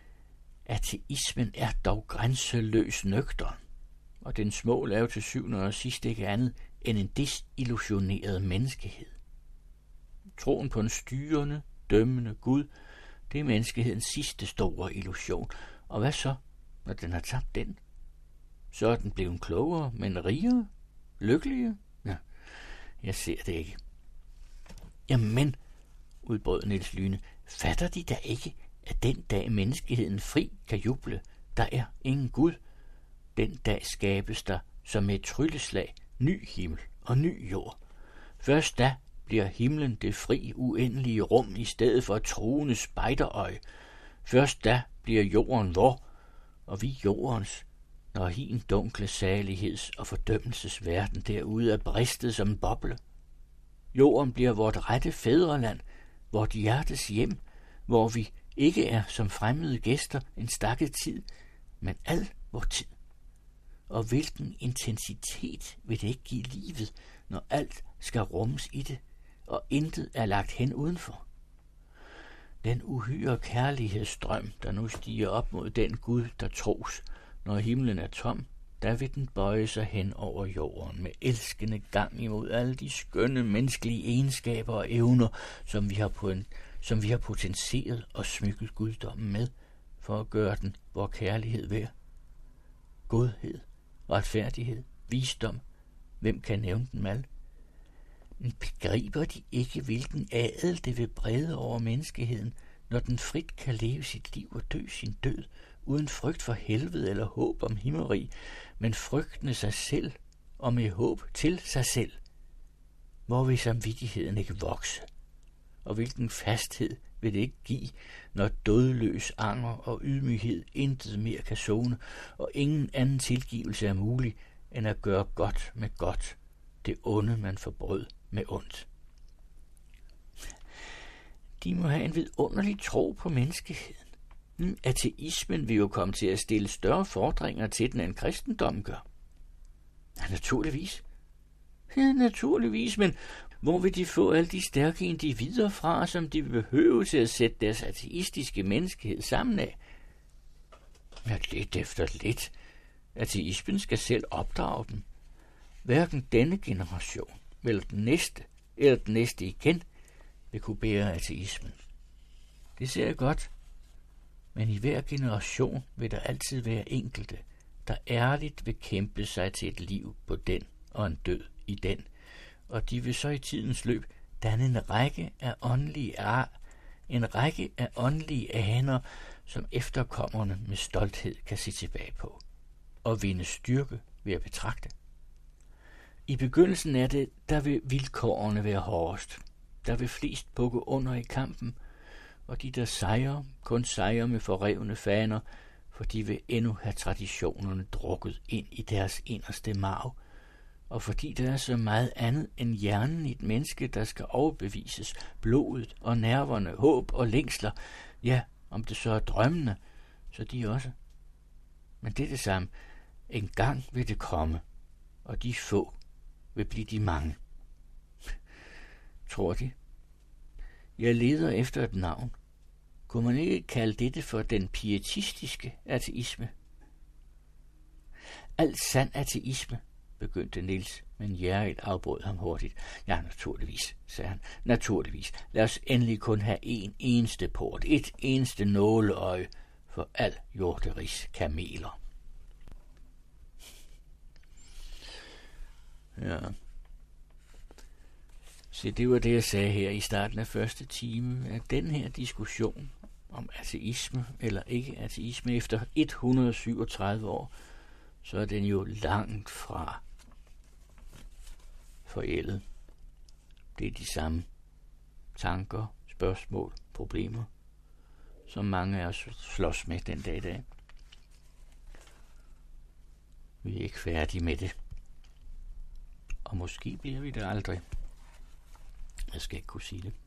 ateismen er dog grænseløs nøgtern, og den mål er jo til syvende og sidst ikke andet end en desillusioneret menneskehed. Troen på en styrende, dømmende Gud, det er menneskehedens sidste store illusion. Og hvad så, når den har tabt den? Så er den blevet klogere, men rigere, lykkeligere? Ja, jeg ser det ikke. Jamen, udbrød Niels Lyne, fatter de da ikke, at den dag menneskeheden fri kan juble, der er ingen Gud? Den dag skabes der som med et trylleslag ny himmel og ny jord. Først da bliver himlen det fri, uendelige rum i stedet for et truende spejderøje. Først da bliver jorden vor, og vi jordens, når hin dunkle saligheds- og fordømmelsesverden derude er bristet som en boble. Jorden bliver vort rette fædreland, vort hjertes hjem, hvor vi ikke er som fremmede gæster en stakket tid, men al vor tid. Og hvilken intensitet vil det ikke give livet, når alt skal rummes i det, og intet er lagt hen udenfor? Den uhyre kærlighedsstrøm, der nu stiger op mod den Gud, der tros, når himlen er tom, der vil den bøje sig hen over jorden med elskende gang imod alle de skønne menneskelige egenskaber og evner, som vi har, på en, som vi har potentieret og smykket guddommen med, for at gøre den vor kærlighed værd. Godhed, retfærdighed, visdom, hvem kan nævne dem alle? Men begriber de ikke, hvilken adel det vil brede over menneskeheden, når den frit kan leve sit liv og dø sin død, uden frygt for helvede eller håb om himmerig, men frygtende sig selv og med håb til sig selv? Hvor vil samvittigheden ikke vokse? og hvilken fasthed vil det ikke give, når dødløs anger og ydmyghed intet mere kan zone, og ingen anden tilgivelse er mulig, end at gøre godt med godt, det onde man forbrød med ondt. De må have en vidunderlig tro på menneskeheden. Hmm, ateismen vil jo komme til at stille større fordringer til den, end kristendommen gør. Ja, naturligvis. Ja, naturligvis, men hvor vil de få alle de stærke individer fra, som de vil behøve til at sætte deres ateistiske menneskehed sammen af? Ja, lidt efter lidt. Ateismen skal selv opdrage dem. Hverken denne generation, eller den næste, eller den næste igen, vil kunne bære ateismen. Det ser jeg godt. Men i hver generation vil der altid være enkelte, der ærligt vil kæmpe sig til et liv på den og en død i den, og de vil så i tidens løb danne en række af åndelige ar, en række af åndelige aner, som efterkommerne med stolthed kan se tilbage på, og vinde styrke ved at betragte. I begyndelsen er det, der vil vilkårene være hårdest, der vil flest bukke under i kampen, og de, der sejrer, kun sejrer med forrevne faner, for de vil endnu have traditionerne drukket ind i deres inderste marv, og fordi der er så meget andet end hjernen i et menneske, der skal overbevises, blodet og nerverne, håb og længsler, ja, om det så er drømmene, så de også. Men det er det samme. En gang vil det komme, og de få vil blive de mange. Tror de? Jeg leder efter et navn. Kunne man ikke kalde dette for den pietistiske ateisme? Alt sand ateisme, begyndte Niels, men Jerrild afbrød ham hurtigt. Ja, naturligvis, sagde han. Naturligvis. Lad os endelig kun have en eneste port, et eneste nåleøje for al jorderis kameler. Ja. Så det var det, jeg sagde her i starten af første time, at den her diskussion om ateisme eller ikke ateisme efter et hundrede syvogtredive år, så er den jo langt fra forældet. Det er de samme tanker, spørgsmål, problemer, som mange af os slås med den dag i dag. Vi er ikke færdige med det. Og måske bliver vi det aldrig. Jeg skal ikke kunne sige det.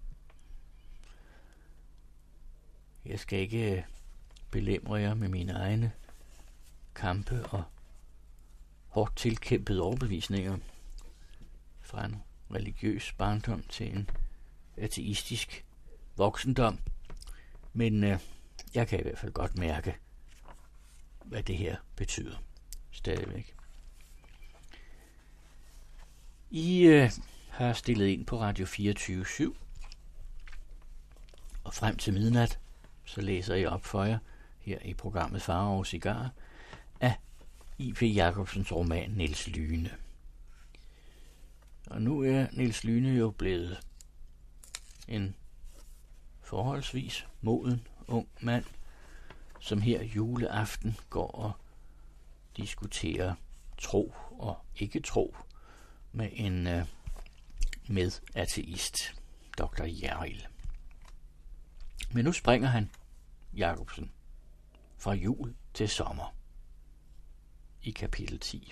Jeg skal ikke belemre jer med mine egne kampe og hårdt tilkæmpede overbevisninger fra en religiøs barndom til en ateistisk voksendom. Men øh, jeg kan i hvert fald godt mærke, hvad det her betyder. Stadigvæk. I øh, har stillet ind på Radio fireogtyve syv, og frem til midnat, så læser jeg op for jer her i programmet Farver og Cigarer af I P Jacobsens roman Niels Lyne. Og nu er Niels Lyne jo blevet en forholdsvis moden ung mand, som her juleaften går og diskuterer tro og ikke tro med en øh, medateist, doktor Jerrild. Men nu springer han, Jacobsen, fra jul til sommer i kapitel ti.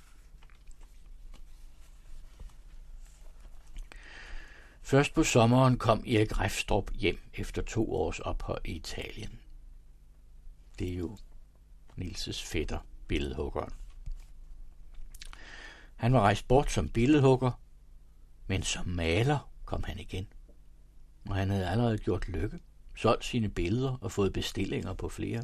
Først på sommeren kom Erik Refstrup hjem efter to års ophold i Italien. Det er jo Nielses fætter, billedhuggeren. Han var rejst bort som billedhugger, men som maler kom han igen. Og han havde allerede gjort lykke, solgt sine billeder og fået bestillinger på flere.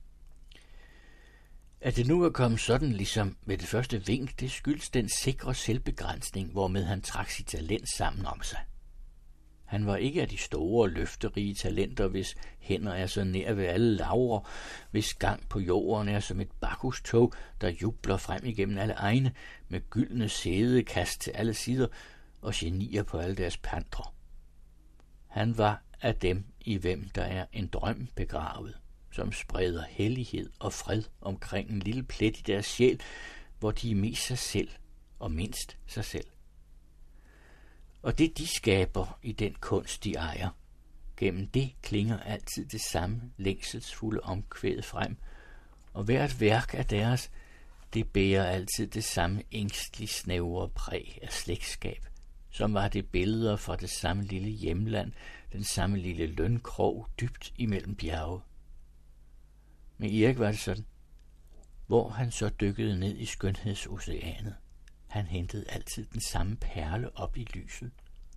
At det nu er kommet sådan ligesom med det første vink, det skyldes den sikre selvbegrænsning, hvormed han trak sit talent sammen om sig. Han var ikke af de store, løfterige talenter, hvis hænder er så nær ved alle lavre, hvis gang på jorden er som et bakkustog, der jubler frem igennem alle egne, med gyldne sædekast til alle sider og genier på alle deres pantre. Han var af dem, i hvem der er en drøm begravet, som spreder hellighed og fred omkring en lille plet i deres sjæl, hvor de er mest sig selv og mindst sig selv. Og det de skaber i den kunst, de ejer, gennem det klinger altid det samme længselsfulde omkvæd frem, og hvert værk af deres, det bærer altid det samme ængstligt snævre præg af slægtskab, som var det billeder fra det samme lille hjemland, den samme lille lønkrog dybt imellem bjerge. Med Erik var det sådan, hvor han så dykkede ned i skønhedsoceanet. Han hentede altid den samme perle op i lyset.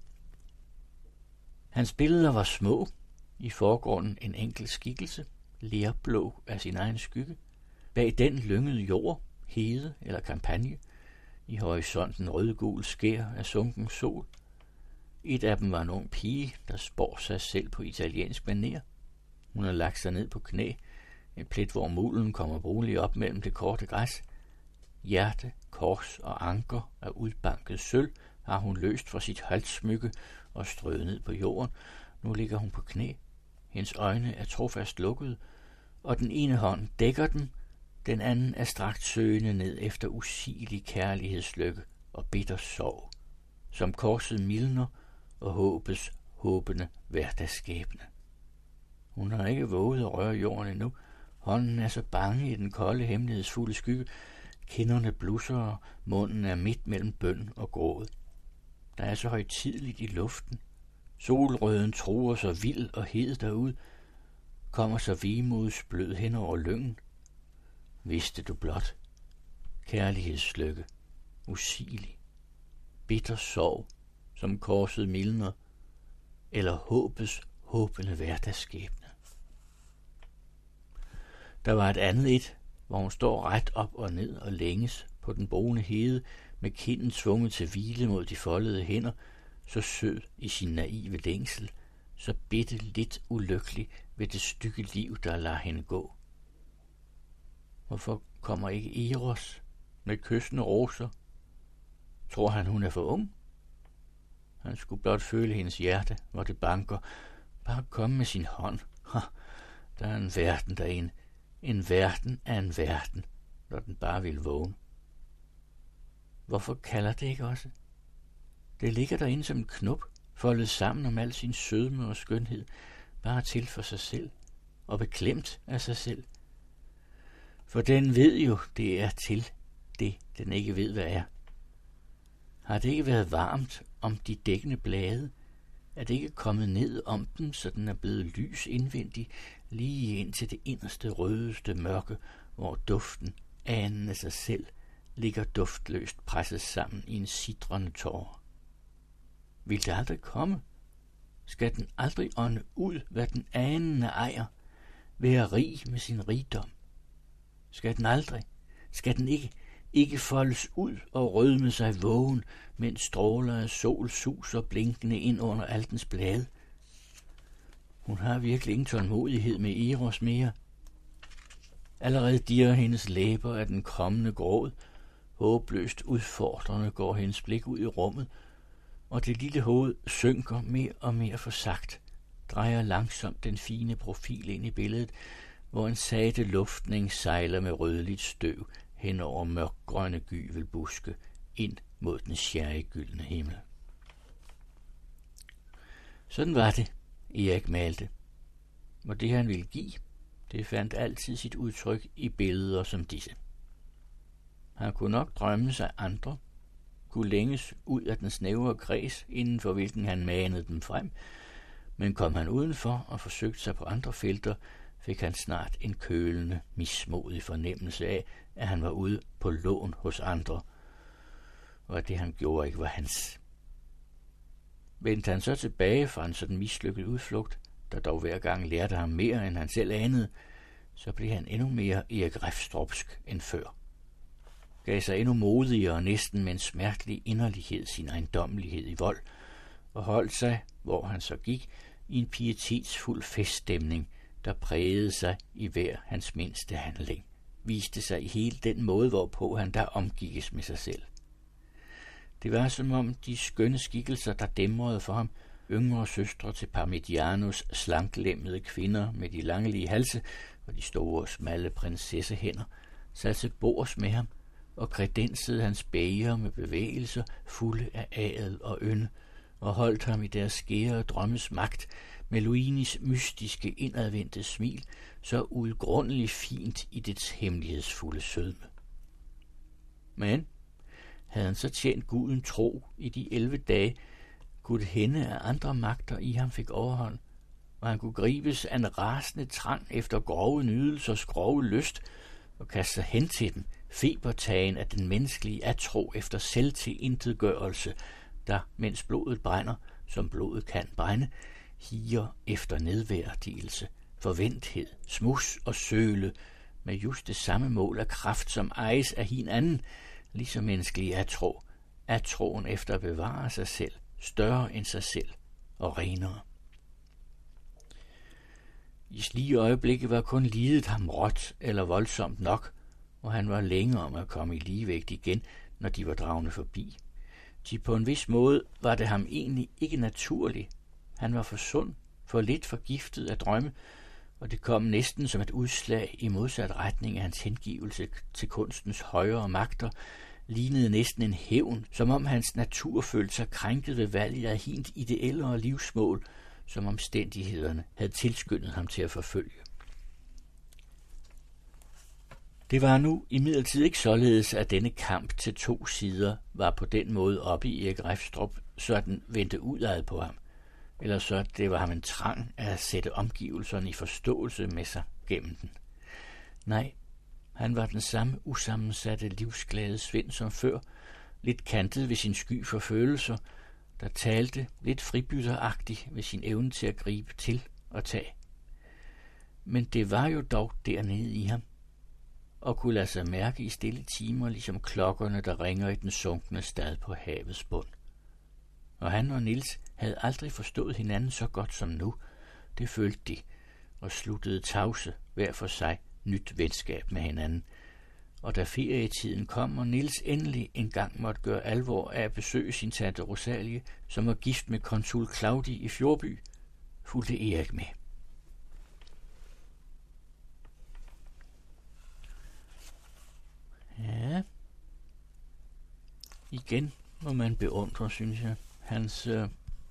Hans billeder var små, i forgrunden en enkelt skikkelse, lerblå af sin egen skygge. Bag den lyngede jord, hede eller kampagne, i horisonten rødgul skær af sunken sol. Et af dem var en ung pige, der spår sig selv på italiensk manér. Hun har lagt sig ned på knæ, en plet, hvor mulen kommer brunlig op mellem det korte græs. Hjerte, kors og anker af udbanket sølv har hun løst fra sit halssmykke og strøget ned på jorden. Nu ligger hun på knæ. Hendes øjne er trofast lukkede, og den ene hånd dækker den, den anden er strakt søgende ned efter usigelig kærlighedslykke og bitter sorg, som korset mildner og håbes håbende hverdagsskæbne. Hun har ikke våget at røre jorden endnu. Hånden er så bange i den kolde, hemmelighedsfulde skygge. Kinderne blusser, og munden er midt mellem bøn og gråd. Der er så højtideligt i luften. Solrøden truer så vild og hed derud, kommer så vemods blød hen over lyngen. Vidste du blot, kærlighedslykke, usigelig, bitter sorg, som korset mildner, eller håbes håbende hverdagsskæbne. Der var et andet et, hvor hun står ret op og ned og længes på den brune hede, med kinden svunget til hvile mod de foldede hænder, så sød i sin naive længsel, så bitte lidt ulykkelig ved det stykke liv, der lader hende gå. Hvorfor kommer ikke Eros med kyssende roser? Tror han, hun er for ung? Han skulle blot føle hendes hjerte, hvor det banker. Bare komme med sin hånd. Ha, der er en verden derinde. En verden af en verden, når den bare vil vågne. Hvorfor kalder det ikke også? Det ligger derinde som en knop, foldet sammen om al sin sødme og skønhed, bare til for sig selv, og beklemt af sig selv. For den ved jo, det er til det, den ikke ved, hvad er. Har det ikke været varmt om de dækkende blade? Er det ikke kommet ned om dem, så den er blevet lys indvendig, lige ind til det inderste rødeste mørke, hvor duften, anende sig selv, ligger duftløst presset sammen i en sidrende tåre? Vil det aldrig komme? Skal den aldrig ånde ud, hvad den anende ejer? Være rig med sin rigdom? Skal den aldrig? Skal den ikke, ikke foldes ud og rødme sig vågen, mens stråler af sol suser blinkende ind under altens blade? Hun har virkelig ingen tålmodighed med Eros mere. Allerede dirrer hendes læber af den kommende gråd. Håbløst udfordrende går hendes blik ud i rummet, og det lille hoved synker mere og mere forsagt, drejer langsomt den fine profil ind i billedet, hvor en sate luftning sejler med rødligt støv hen over mørkgrønne gyvelbuske ind mod den skærgegyldne himmel. Sådan var det, Erik malte, og det han ville give, det fandt altid sit udtryk i billeder som disse. Han kunne nok drømme sig andre, kunne længes ud af den snævre kreds, inden for hvilken han manede dem frem, men kom han udenfor og forsøgte sig på andre felter, fik han snart en kølende, mismodig fornemmelse af, at han var ude på lån hos andre, og at det han gjorde ikke var hans. Vendte han så tilbage fra en sådan mislykket udflugt, der dog hver gang lærte ham mere, end han selv anede, så blev han endnu mere Erik Refstrupsk end før. Gav sig endnu modigere og næsten med en smertelig inderlighed sin ejendommelighed i vold, og holdt sig, hvor han så gik, i en pietetsfuld feststemning, der prægede sig i hver hans mindste handling, viste sig i hele den måde, hvorpå han der omgikkes med sig selv. Det var som om de skønne skikkelser, der dæmrede for ham, yngre søstre til Parmigianos slanklemmede kvinder med de langelige halse og de store, smalle prinsessehænder, satte til bords med ham og kredensede hans bæger med bevægelser fulde af adel og ynde, og holdt ham i deres skære drømmes magt med Luinis mystiske indadvendte smil, så udgrundeligt fint i dets hemmelighedsfulde sødme. Men havde han så tjent guden tro i de elleve dage, kunne det hende, at andre magter i ham fik overhånd, og han kunne gribes af en rasende trang efter grove nydelsers grove lyst, og kaste sig hen til den, febertagen af den menneskelige atro efter selvtilintetgørelse, der, mens blodet brænder, som blodet kan brænde, higer efter nedværdigelse, forventhed, smus og søle, med just det samme mål af kraft, som ejes af hinanden, ligesom menneskelig atro, atroen efter at bevare sig selv, større end sig selv og renere. I slige øjeblikke var kun lidet ham råt eller voldsomt nok, og han var længe om at komme i ligevægt igen, når de var dragende forbi. De på en vis måde var det ham egentlig ikke naturligt. Han var for sund, for lidt forgiftet af drømme, og det kom næsten som et udslag i modsat retning af hans hengivelse til kunstens højere magter, lignede næsten en hævn, som om hans natur følte sig krænket ved valget af hint ideellere livsmål, som omstændighederne havde tilskyndet ham til at forfølge. Det var nu imidlertid ikke således, at denne kamp til to sider var på den måde oppe i Erik Refstrup, så den vendte udad på ham, eller så at det var ham en trang at sætte omgivelserne i forståelse med sig gennem den. Nej, han var den samme usammensatte livsglade Svend som før, lidt kantet ved sin sky for følelser, der talte lidt fribytteragtigt ved sin evne til at gribe til og tage. Men det var jo dog dernede i ham, og kunne lade sig mærke i stille timer, ligesom klokkerne, der ringer i den sunkne stad på havets bund. Og han og Niels havde aldrig forstået hinanden så godt som nu. Det følte de, og sluttede tavse hver for sig nyt venskab med hinanden. Og da ferietiden kom, og Niels endelig engang måtte gøre alvor af at besøge sin tante Rosalie, som var gift med konsul Claudi i Fjordby, fulgte Erik med. Ja, igen må man beundre, synes jeg, hans øh,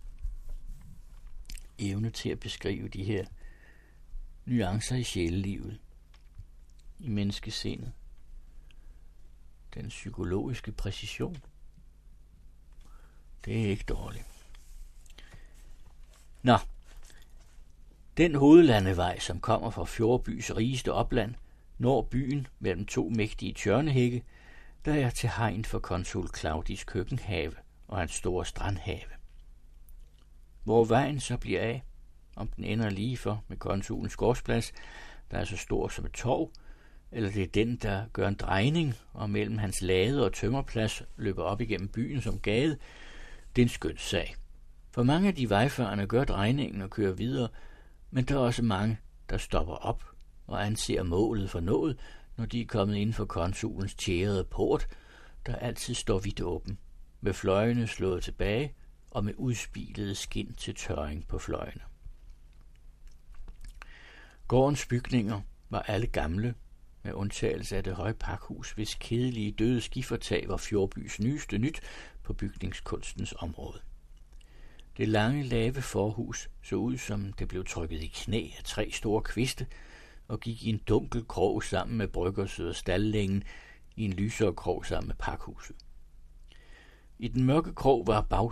evne til at beskrive de her nuancer i sjælelivet, i menneskesindet, den psykologiske præcision. Det er ikke dårligt. Nå, den hovedlandevej, som kommer fra Fjordbys rigeste opland, når byen mellem to mægtige tjørnehække, der er til hegn for konsul Claudis køkkenhave og hans store strandhave. Hvor vejen så bliver af, om den ender lige for med konsulens gårdsplads, der er så stor som et torv, eller det er den, der gør en drejning, og mellem hans lade og tømmerplads løber op igennem byen som gade, det er en skøn sag. For mange af de vejførende gør drejningen og kører videre, men der er også mange, der stopper op og anser målet for nået, når de er kommet inden for konsulens tjærede port, der altid står vidt åben, med fløjene slået tilbage og med udspilede skind til tørring på fløjene. Gårdens bygninger var alle gamle, med undtagelse af det høje pakhus, hvis kedelige døde skifertag var Fjordbys nyeste nyt på bygningskunstens område. Det lange, lave forhus så ud, som det blev trykket i knæ af tre store kviste, og gik i en dunkel krog sammen med bryggerset og staldlængen i en lysere krog sammen med pakhuset. I den mørke krog var bag